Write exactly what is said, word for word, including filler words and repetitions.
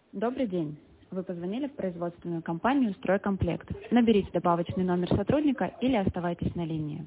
Добрый день. Вы позвонили в производственную компанию «Стройкомплект». Наберите добавочный номер сотрудника или оставайтесь на линии.